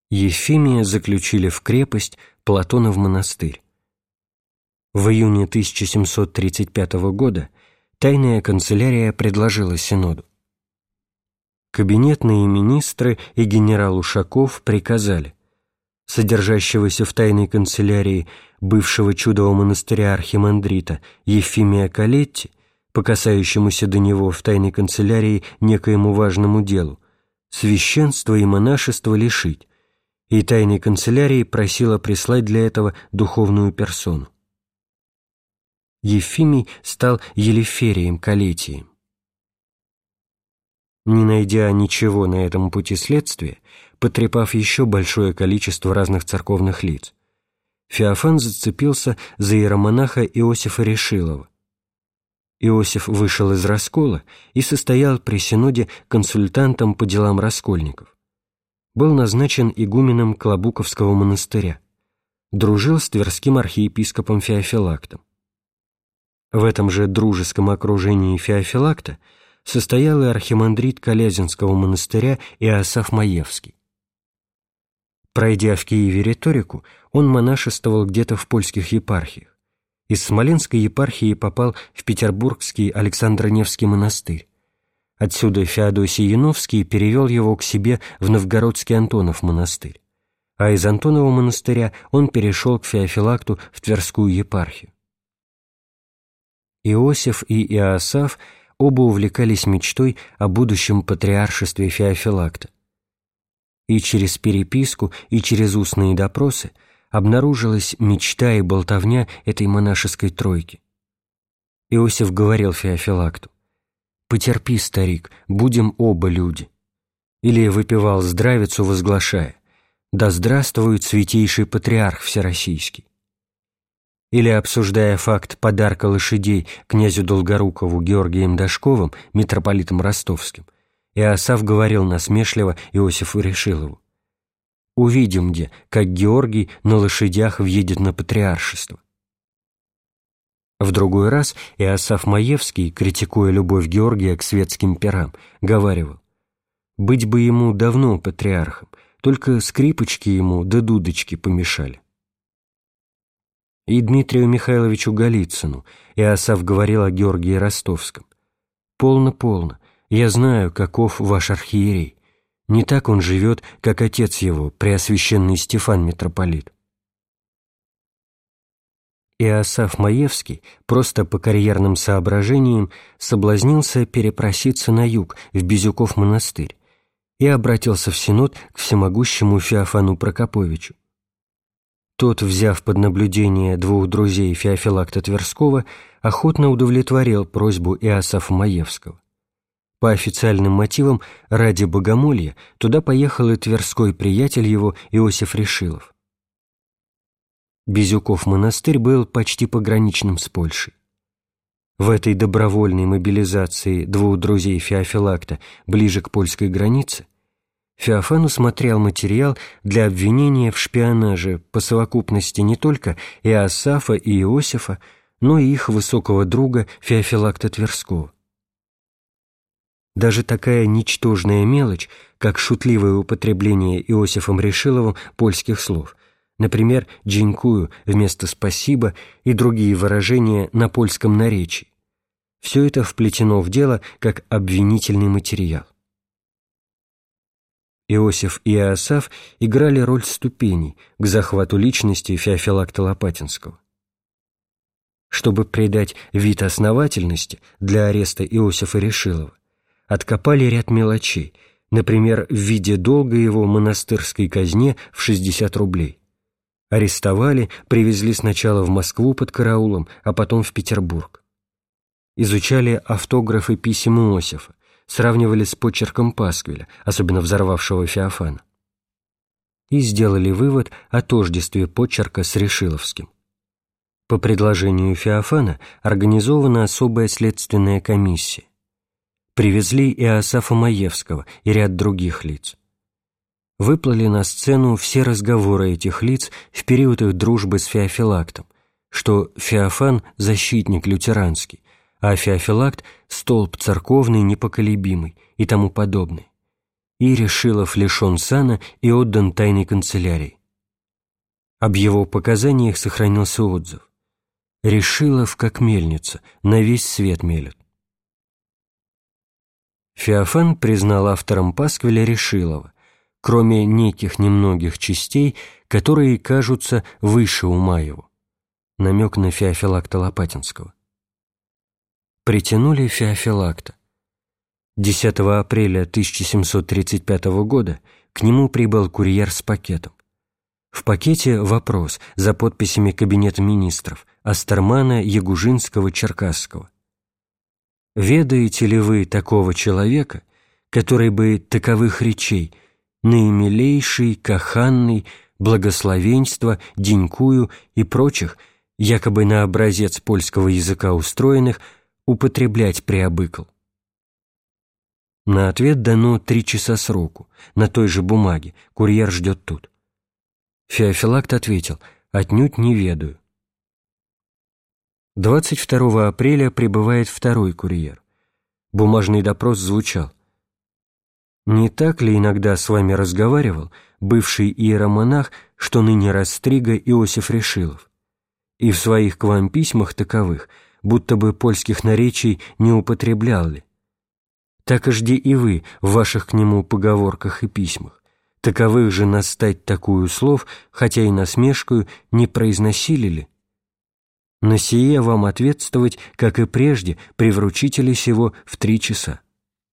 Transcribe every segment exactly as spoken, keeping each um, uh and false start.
Ефимия заключили в крепость, Платона в монастырь. В июне тысяча семьсот тридцать пятого года тайная канцелярия предложила Синоду. Кабинетные министры и генерал Ушаков приказали содержащегося в тайной канцелярии бывшего чудового монастыря архимандрита Ефимия Калетти, по касающемуся до него в тайной канцелярии некоему важному делу, священства и монашества лишить, и тайной канцелярии просила прислать для этого духовную персону. Ефимий стал Елеферием Калетием. Не найдя ничего на этом пути следствия, потрепав еще большое количество разных церковных лиц, Феофан зацепился за иеромонаха Иосифа Решилова. Иосиф вышел из раскола и состоял при Синоде консультантом по делам раскольников. Был назначен игуменом Клобуковского монастыря. Дружил с тверским архиепископом Феофилактом. В этом же дружеском окружении Феофилакта состоял и архимандрит Колязинского монастыря Иосаф Маевский. Пройдя в Киеве риторику, он монашествовал где-то в польских епархиях. Из Смоленской епархии попал в Петербургский Александро-Невский монастырь. Отсюда Феодосий Яновский перевел его к себе в Новгородский Антонов монастырь, а из Антонова монастыря он перешел к Феофилакту в Тверскую епархию. Иосиф и Иосаф оба увлекались мечтой о будущем патриаршестве Феофилакта. И через переписку, и через устные допросы обнаружилась мечта и болтовня этой монашеской тройки. Иосиф говорил Феофилакту: «Потерпи, старик, будем оба люди». Или выпивал здравицу, возглашая: «Да здравствует святейший патриарх всероссийский». Или, обсуждая факт подарка лошадей князю Долгорукову Георгием Дашковым, митрополитом ростовским, Иосаф говорил насмешливо Иосифу Решилову: «Увидим где, как Георгий на лошадях въедет на патриаршество». В другой раз Иосаф Маевский, критикуя любовь Георгия к светским пирам, говаривал: «Быть бы ему давно патриархом, только скрипочки ему да дудочки помешали». И Дмитрию Михайловичу Голицыну Иосаф говорил о Георгии Ростовском: «Полно, полно, я знаю, каков ваш архиерей. Не так он живет, как отец его, преосвященный Стефан митрополит». Иосаф Маевский просто по карьерным соображениям соблазнился перепроситься на юг, в Безюков монастырь, и обратился в Синод к всемогущему Феофану Прокоповичу. Тот, взяв под наблюдение двух друзей Феофилакта Тверского, охотно удовлетворил просьбу Иосафа Маевского. По официальным мотивам, ради богомолья, туда поехал и тверской приятель его Иосиф Решилов. Безюков монастырь был почти пограничным с Польшей. В этой добровольной мобилизации двух друзей Феофилакта ближе к польской границе Феофан усмотрел материал для обвинения в шпионаже по совокупности не только Иосафа и Иосифа, но и их высокого друга Феофилакта Тверского. Даже такая ничтожная мелочь, как шутливое употребление Иосифом Решиловым польских слов, например, «дзинькую» вместо «спасибо» и другие выражения на польском наречии, все это вплетено в дело как обвинительный материал. Иосиф и Иосаф играли роль ступеней к захвату личности Феофилакта Лопатинского. Чтобы придать вид основательности для ареста Иосифа Решилова, откопали ряд мелочей, например, в виде долга его монастырской казне в шестьдесят рублей. Арестовали, привезли сначала в Москву под караулом, а потом в Петербург. Изучали автографы писем Иосифа, сравнивали с почерком Пасквиля, особенно взорвавшего Феофана, и сделали вывод о тождестве почерка с Решиловским. По предложению Феофана организована особая следственная комиссия. Привезли Иосафа Маевского и ряд других лиц. Выплыли на сцену все разговоры этих лиц в период их дружбы с Феофилактом, что Феофан – защитник лютеранский, а Феофилакт – столб церковный непоколебимый и тому подобное. и Решилов лишен сана и отдан тайной канцелярии. Об его показаниях сохранился отзыв: «Решилов, как мельница, на весь свет мелет». Феофан признал автором пасквиля Решилова, кроме неких немногих частей, которые кажутся выше ума его. Намек на Феофилакта Лопатинского. Притянули Феофилакта. десятого апреля тысяча семьсот тридцать пятого года к нему прибыл курьер с пакетом. В пакете вопрос за подписями Кабинета министров Астермана, Ягужинского, Черкасского. «Ведаете ли вы такого человека, который бы таковых речей, наимилейший, каханный, благословенства, денькую и прочих, якобы на образец польского языка устроенных, употреблять приобыкал?» На ответ дано три часа сроку, на той же бумаге, курьер ждет тут. Феофилакт ответил: «Отнюдь не ведаю». двадцать второго апреля прибывает второй курьер. Бумажный допрос звучал: «Не так ли иногда с вами разговаривал бывший иеромонах, что ныне Растрига Иосиф Решилов, и в своих к вам письмах таковых, будто бы польских наречий не употреблял ли? Так и жди и вы в ваших к нему поговорках и письмах, таковых же настать такую слов, хотя и насмешкою, не произносили ли? На сие вам ответствовать, как и прежде, при вручителе сего в три часа».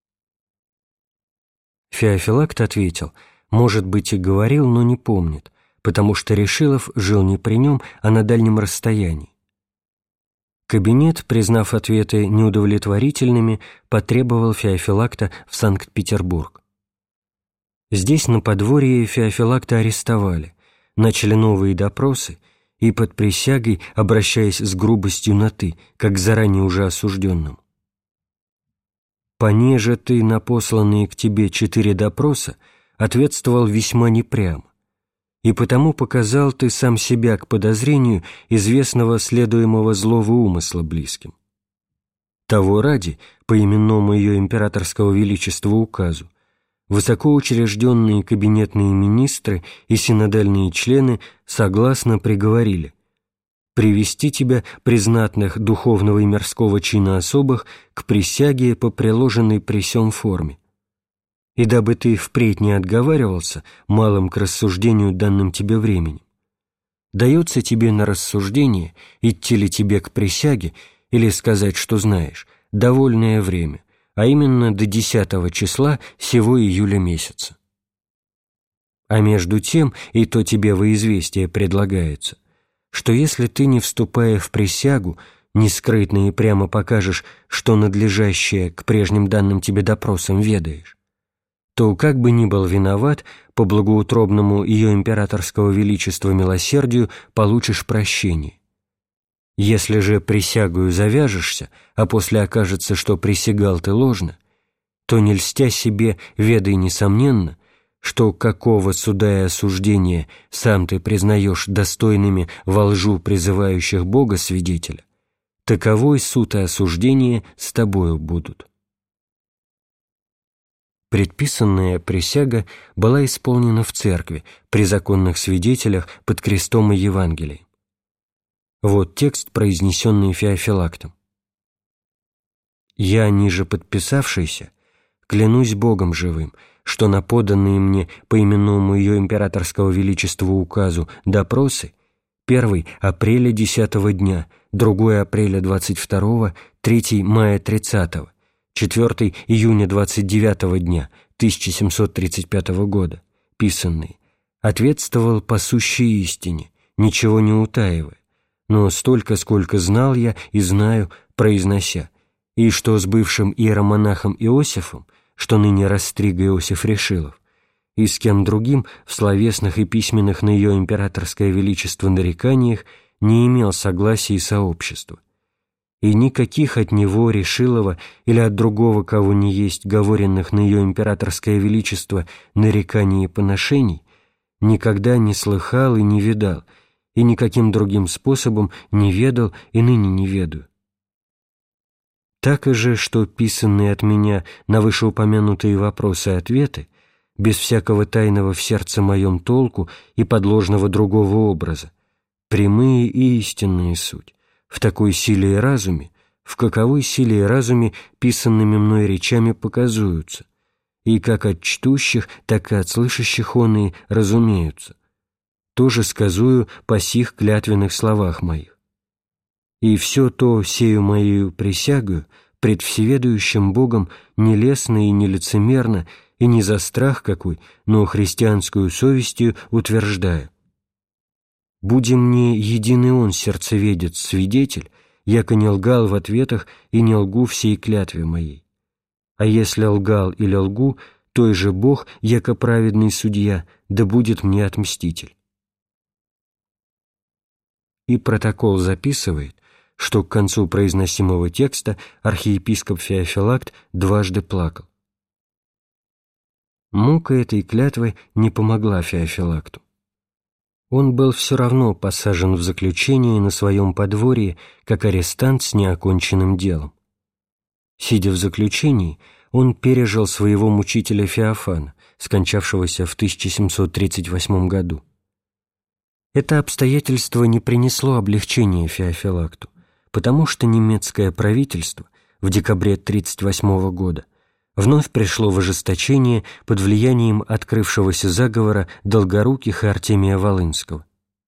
Феофилакт ответил: «Может быть, и говорил, но не помнит, потому что Решилов жил не при нем, а на дальнем расстоянии». Кабинет, признав ответы неудовлетворительными, потребовал Феофилакта в Санкт-Петербург. Здесь, на подворье, Феофилакта арестовали, начали новые допросы, и под присягой, обращаясь с грубостью на «ты», как к заранее уже осужденному. «Понеже ты на посланные к тебе четыре допроса ответствовал весьма непрямо, и потому показал ты сам себя к подозрению известного следуемого злого умысла близким. Того ради, по именному ее императорского величества указу, высокоучрежденные кабинетные министры и синодальные члены согласно приговорили привести тебя, признатных духовного и мирского чина особых, к присяге по приложенной при сём форме. И дабы ты впредь не отговаривался малым к рассуждению данным тебе временем, дается тебе на рассуждение, идти ли тебе к присяге или сказать, что знаешь, довольное время, а именно до десятого числа сего июля месяца. А между тем, и то тебе во известие предлагается, что если ты, не вступая в присягу, не скрытно и прямо покажешь, что надлежащее к прежним данным тебе допросам ведаешь, то, как бы ни был виноват, по благоутробному ее императорского величества милосердию получишь прощение. Если же присягою завяжешься, а после окажется, что присягал ты ложно, то, не льстя себе, ведай несомненно, что какого суда и осуждения сам ты признаешь достойными во лжу призывающих Бога свидетеля, таковой суд и осуждение с тобою будут». Предписанная присяга была исполнена в церкви при законных свидетелях под крестом и Евангелием. Вот текст, произнесенный Феофилактом: «Я, ниже подписавшийся, клянусь Богом живым, что на поданные мне по именному ее императорского величества указу допросы первый апреля десятого дня, другой апреля двадцать второго, третий мая тридцатого, четвертый июня двадцать девятого дня тысяча семьсот тридцать пятого года, писанные, ответствовал по сущей истине, ничего не утаивая, но столько, сколько знал я и знаю, произнося, и что с бывшим иеромонахом Иосифом, что ныне Растрига Иосиф Решилов, и с кем другим в словесных и письменных на ее императорское величество нареканиях не имел согласия и сообщества, и никаких от него, Решилова, или от другого, кого не есть, говоренных на ее императорское величество нареканий и поношений, никогда не слыхал и не видал, и никаким другим способом не ведал и ныне не ведаю. Так и же, что писанные от меня на вышеупомянутые вопросы и ответы без всякого тайного в сердце моем толку и подложного другого образа, прямые и истинные суть, в такой силе и разуме, в каковой силе и разуме писанными мной речами показуются, и как от чтущих, так и от слышащих оные разумеются. Тоже сказую по сих клятвенных словах моих. И все то сею моею присягою пред всеведающим Богом нелестно и нелицемерно, и не за страх какой, но христианскую совестью утверждаю. Будем мне единый Он, сердцеведец, свидетель, яко не лгал в ответах и не лгу всей клятве моей. А если лгал или лгу, той же Бог, яко праведный судья, да будет мне отмститель. И протокол записывает, что к концу произносимого текста архиепископ Феофилакт дважды плакал. Мука этой клятвы не помогла Феофилакту. Он был все равно посажен в заключение на своем подворье, как арестант с неоконченным делом. Сидя в заключении, он пережил своего мучителя Феофана, скончавшегося в тысяча семьсот тридцать восьмом году. Это обстоятельство не принесло облегчения Феофилакту, потому что немецкое правительство в декабре тридцать восьмого года вновь пришло в ожесточение под влиянием открывшегося заговора Долгоруких и Артемия Волынского.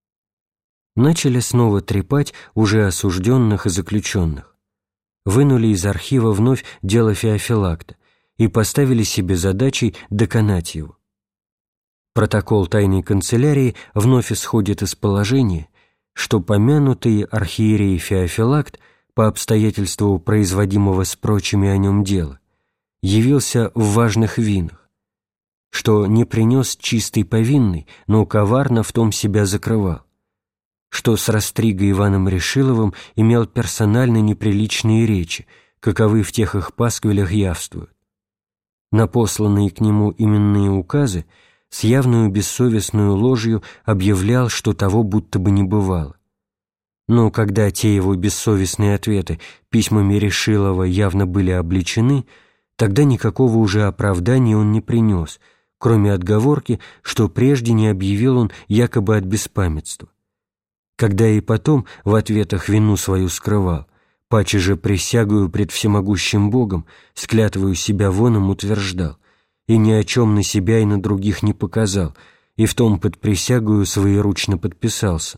Начали снова трепать уже осужденных и заключенных, вынули из архива вновь дело Феофилакта и поставили себе задачей доконать его. Протокол тайной канцелярии вновь исходит из положения, что помянутый архиерей Феофилакт по обстоятельству производимого с прочими о нем дела явился в важных винах, что не принес чистой повинной, но коварно в том себя закрывал, что с Растриго Иваном Решиловым имел персонально неприличные речи, каковы в тех их пасквилях явствуют. На посланные к нему именные указы с явную бессовестную ложью объявлял, что того будто бы не бывало. Но когда те его бессовестные ответы письмами Решилова явно были обличены, тогда никакого уже оправдания он не принес, кроме отговорки, что прежде не объявил он якобы от беспамятства. Когда и потом в ответах вину свою скрывал, паче же присягую пред всемогущим Богом, склятвую себя воном утверждал, и ни о чем на себя и на других не показал, и в том под присягую своеручно подписался.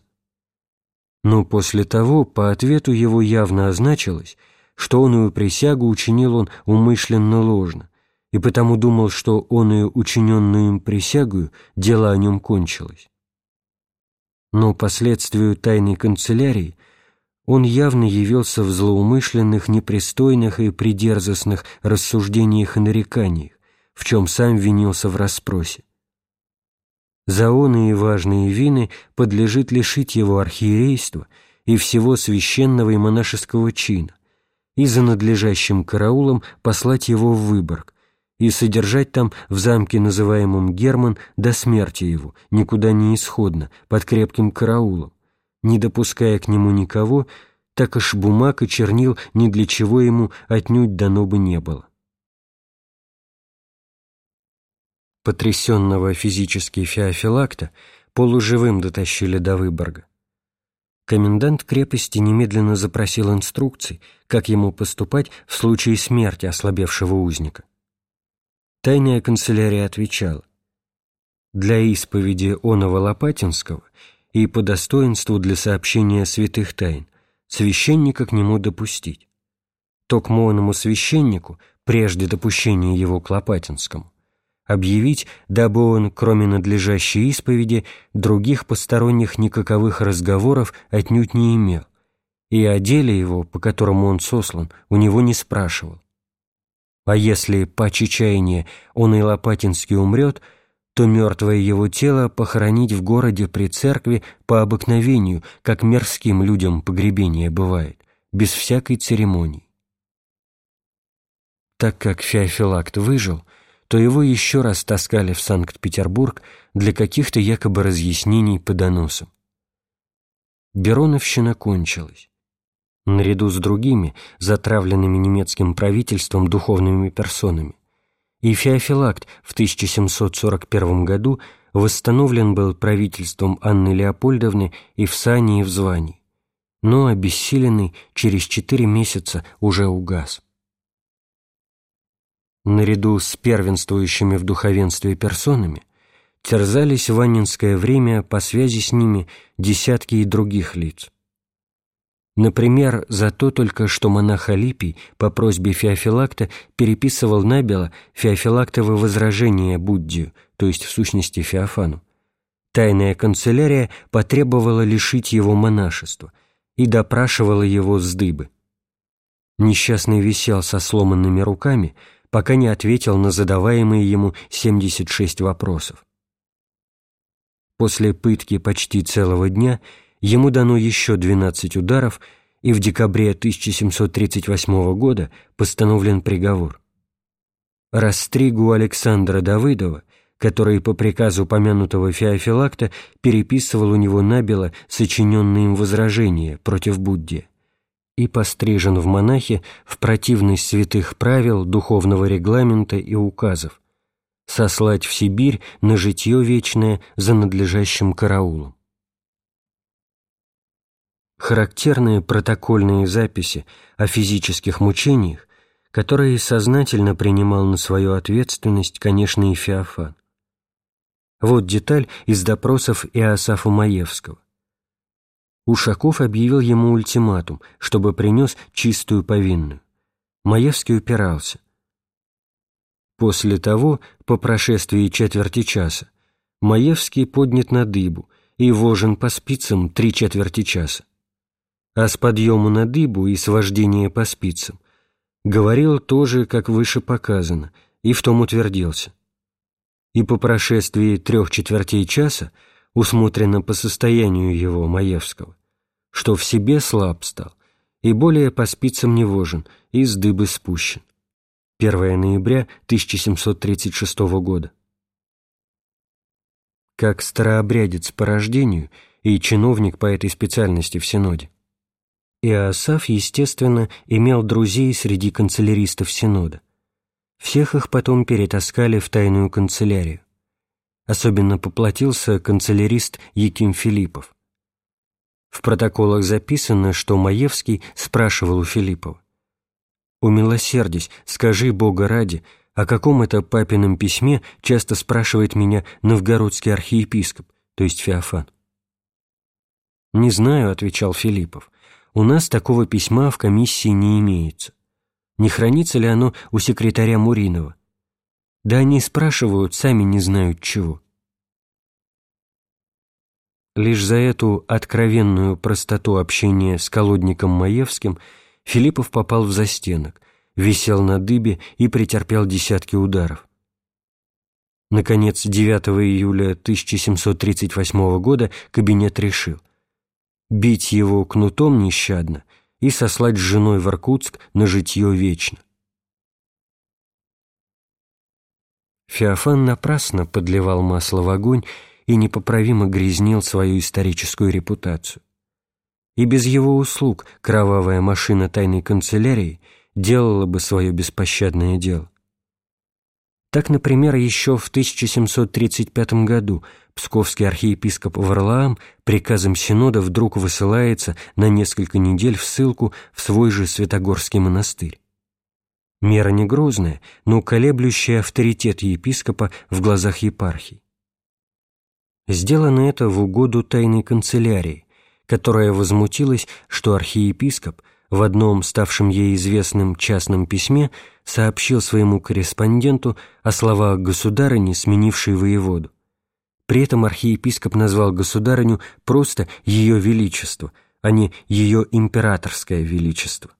Но после того по ответу его явно означилось, что оную присягу учинил он умышленно ложно, и потому думал, что оную учиненную им присягую дело о нем кончилось. Но последствию тайной канцелярии он явно явился в злоумышленных, непристойных и придерзостных рассуждениях и нареканиях, в чем сам винился в расспросе. За оные важные вины подлежит лишить его архиерейства и всего священного и монашеского чина, и за надлежащим караулом послать его в Выборг и содержать там в замке, называемом Герман, до смерти его, никуда не исходно, под крепким караулом, не допуская к нему никого, так аж бумаг и чернил ни для чего ему отнюдь дано бы не было. Потрясенного физически Феофилакта полуживым дотащили до Выборга. Комендант крепости немедленно запросил инструкций, как ему поступать в случае смерти ослабевшего узника. Тайная канцелярия отвечала: «Для исповеди оного Лопатинского и по достоинству для сообщения святых тайн священника к нему допустить. Токмо оному священнику, прежде допущения его к Лопатинскому, объявить, дабы он, кроме надлежащей исповеди, других посторонних никаковых разговоров отнюдь не имел, и о деле его, по которому он сослан, у него не спрашивал. А если по чечаянию он и Лопатинский умрет, то мертвое его тело похоронить в городе при церкви по обыкновению, как мирским людям погребение бывает, без всякой церемонии». Так как Феофилакт выжил, то его еще раз таскали в Санкт-Петербург для каких-то якобы разъяснений по доносам. Бероновщина кончилась. Наряду с другими, затравленными немецким правительством духовными персонами, и Феофилакт в тысяча семьсот сорок первом году восстановлен был правительством Анны Леопольдовны и в сане, и в звании, но обессиленный через четыре месяца уже угас. Наряду с первенствующими в духовенстве персонами терзались в анненское время по связи с ними десятки и других лиц. Например, за то только, что монах Алипий по просьбе Феофилакта переписывал набело Феофилактовы возражения Буддию, то есть в сущности Феофану. Тайная канцелярия потребовала лишить его монашества и допрашивала его с дыбы. Несчастный висел со сломанными руками, пока не ответил на задаваемые ему семьдесят шесть вопросов. После пытки почти целого дня ему дано еще двенадцать ударов, и в декабре тысяча семьсот тридцать восьмого года постановлен приговор. Растригу Александра Давыдова, который по приказу помянутого Феофилакта переписывал у него набело сочиненные им возражения против Буддия, и пострижен в монахи в противность святых правил, духовного регламента и указов, сослать в Сибирь на житье вечное за надлежащим караулом. Характерные протокольные записи о физических мучениях, которые сознательно принимал на свою ответственность, конечно, и Феофан. Вот деталь из допросов Иосафа Маевского. Ушаков объявил ему ультиматум, чтобы принес чистую повинную. Маевский упирался. После того, по прошествии четверти часа, Маевский поднят на дыбу и вожен по спицам три четверти часа. А с подъему на дыбу и с вождения по спицам говорил тоже, как выше показано, и в том утвердился. И по прошествии трех четвертей часа усмотрено по состоянию его, Маевского, что в себе слаб стал, и более по спицам не вожен, и с дыбы спущен. первое ноября тысяча семьсот тридцать шестого года. Как старообрядец по рождению и чиновник по этой специальности в Синоде, Иосаф, естественно, имел друзей среди канцеляристов Синода. Всех их потом перетаскали в тайную канцелярию. Особенно поплатился канцелярист Яким Филиппов. В протоколах записано, что Маевский спрашивал у Филиппова: «Умилосердись, скажи Бога ради, о каком это папином письме часто спрашивает меня новгородский архиепископ, то есть Феофан?» «Не знаю», — отвечал Филиппов, — «у нас такого письма в комиссии не имеется. Не хранится ли оно у секретаря Муринова? Да они спрашивают, сами не знают чего». Лишь за эту откровенную простоту общения с колодником Маевским Филиппов попал в застенок, висел на дыбе и претерпел десятки ударов. Наконец, девятого июля тысяча семьсот тридцать восьмого года кабинет решил бить его кнутом нещадно и сослать с женой в Иркутск на житье вечно. Феофан напрасно подливал масло в огонь и непоправимо грязнил свою историческую репутацию. И без его услуг кровавая машина тайной канцелярии делала бы свое беспощадное дело. Так, например, еще в тысяча семьсот тридцать пятом году псковский архиепископ Варлаам приказом Синода вдруг высылается на несколько недель в ссылку в свой же Святогорский монастырь. Мера не грозная, но колеблющая авторитет епископа в глазах епархий. Сделано это в угоду тайной канцелярии, которая возмутилась, что архиепископ в одном ставшем ей известном частном письме сообщил своему корреспонденту о словах государыни, сменившей воеводу. При этом архиепископ назвал государыню просто «Ее Величество», а не «Ее Императорское Величество».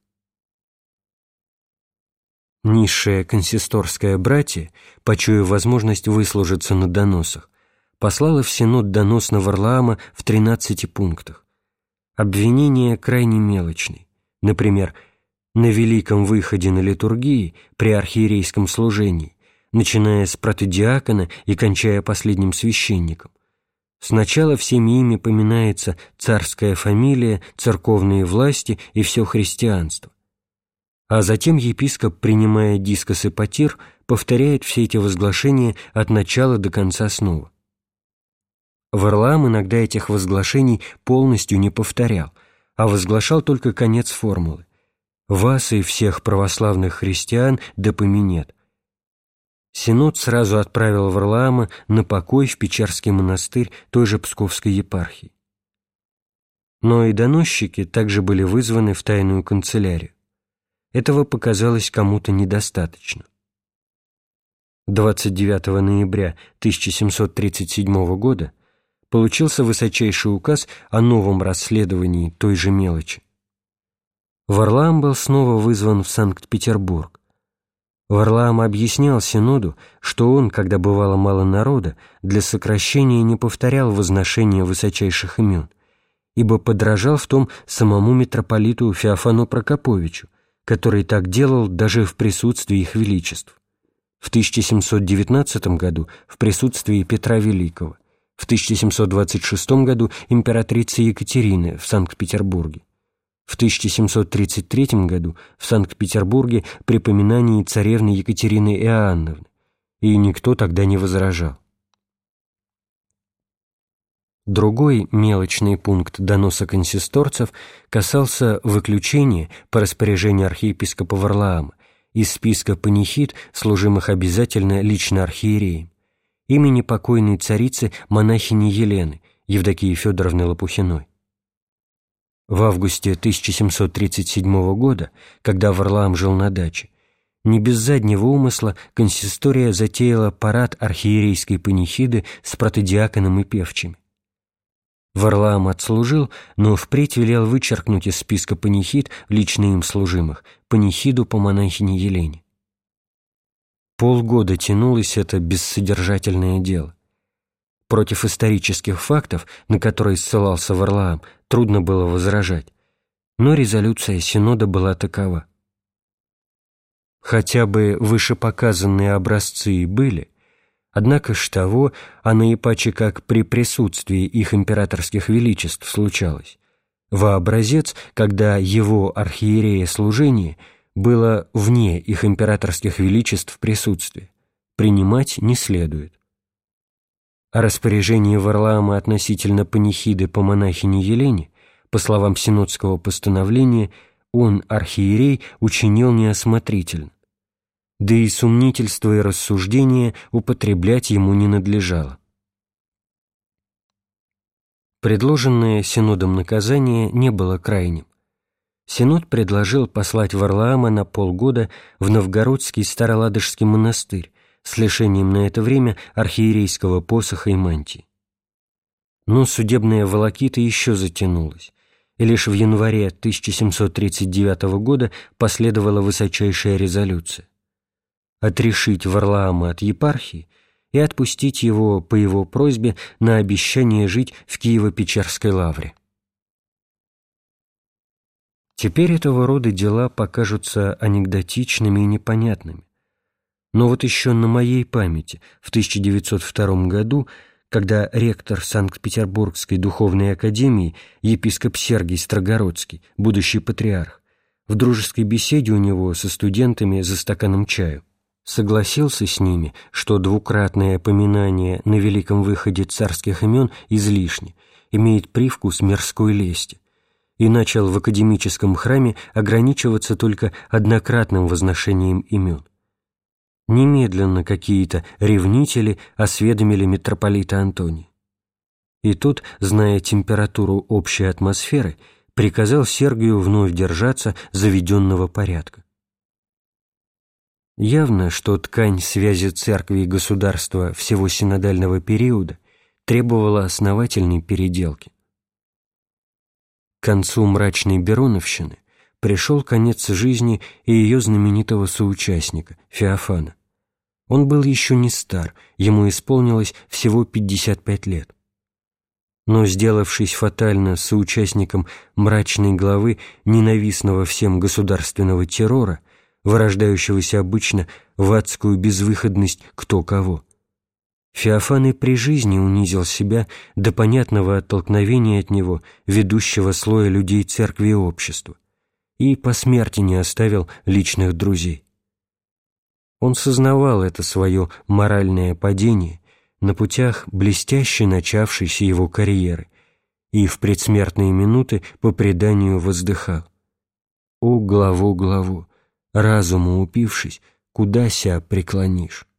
Низшее консисторское братье, почуяв возможность выслужиться на доносах, послало в Синод донос на Варлаама в тринадцати пунктах. Обвинения крайне мелочные. Например, на великом выходе на литургии при архиерейском служении, начиная с протодиакона и кончая последним священником. Сначала всеми ими поминается царская фамилия, церковные власти и все христианство. А затем епископ, принимая дискос и потир, повторяет все эти возглашения от начала до конца снова. Варлаам иногда этих возглашений полностью не повторял, а возглашал только конец формулы: «Вас и всех православных христиан да поменет». Синод сразу отправил Варлаама на покой в Печерский монастырь той же Псковской епархии. Но и доносчики также были вызваны в тайную канцелярию. Этого показалось кому-то недостаточно. двадцать девятого ноября тысяча семьсот тридцать седьмого года получился высочайший указ о новом расследовании той же мелочи. Варлаам был снова вызван в Санкт-Петербург. Варлаам объяснял Синоду, что он, когда бывало мало народа, для сокращения не повторял возношения высочайших имен, ибо подражал в том самому митрополиту Феофану Прокоповичу, который так делал даже в присутствии их величеств. В тысяча семьсот девятнадцатом году в присутствии Петра Великого, в тысяча семьсот двадцать шестом году императрицы Екатерины в Санкт-Петербурге, в тысяча семьсот тридцать третьем году в Санкт-Петербурге при поминании царевны Екатерины Иоанновны, и никто тогда не возражал. Другой мелочный пункт доноса консисторцев касался выключения по распоряжению архиепископа Варлаама из списка панихид, служимых обязательно лично архиереем, имени покойной царицы монахини Елены, Евдокии Федоровны Лопухиной. В августе тысяча семьсот тридцать седьмого года, когда Варлаам жил на даче, не без заднего умысла консистория затеяла парад архиерейской панихиды с протодиаконом и певчими. Варлаам отслужил, но впредь велел вычеркнуть из списка панихид, лично им служимых, панихиду по монахине Елене. Полгода тянулось это бессодержательное дело. Против исторических фактов, на которые ссылался Варлаам, трудно было возражать, но резолюция Синода была такова. Хотя бы вышепоказанные образцы и были, однако ж того, а наипаче как при присутствии их императорских величеств случалось, во образец, когда его архиерея служение было вне их императорских величеств присутствия, принимать не следует. О распоряжении Варлаама относительно панихиды по монахине Елене, по словам синодского постановления, он, архиерей, учинил неосмотрительно, да и сумнительство и рассуждение употреблять ему не надлежало. Предложенное Синодом наказание не было крайним. Синод предложил послать Варлаама на полгода в Новгородский Староладожский монастырь с лишением на это время архиерейского посоха и мантии. Но судебная волокита еще затянулась, и лишь в январе тысяча семьсот тридцать девятого года последовала высочайшая резолюция отрешить Варлаама от епархии и отпустить его по его просьбе на обещание жить в Киево-Печерской лавре. Теперь этого рода дела покажутся анекдотичными и непонятными. Но вот еще на моей памяти в тысяча девятьсот втором году, когда ректор Санкт-Петербургской духовной академии епископ Сергий Строгородский, будущий патриарх, в дружеской беседе у него со студентами за стаканом чаю согласился с ними, что двукратное поминание на великом выходе царских имен излишне, имеет привкус мирской лести, и начал в академическом храме ограничиваться только однократным возношением имен. Немедленно какие-то ревнители осведомили митрополита Антония. И тот, зная температуру общей атмосферы, приказал Сергию вновь держаться заведенного порядка. Явно, что ткань связи церкви и государства всего синодального периода требовала основательной переделки. К концу мрачной Бероновщины пришел конец жизни и ее знаменитого соучастника, Феофана. Он был еще не стар, ему исполнилось всего пятьдесят пять лет. Но, сделавшись фатально соучастником мрачной главы ненавистного всем государственного террора, вырождающегося обычно в адскую безвыходность кто кого, Феофан и при жизни унизил себя до понятного оттолкновения от него ведущего слоя людей церкви и общества, и по смерти не оставил личных друзей. Он сознавал это свое моральное падение на путях блестяще начавшейся его карьеры и в предсмертные минуты по преданию воздыхал: «О, главу, главу, разуму упившись, куда ся преклонишь?»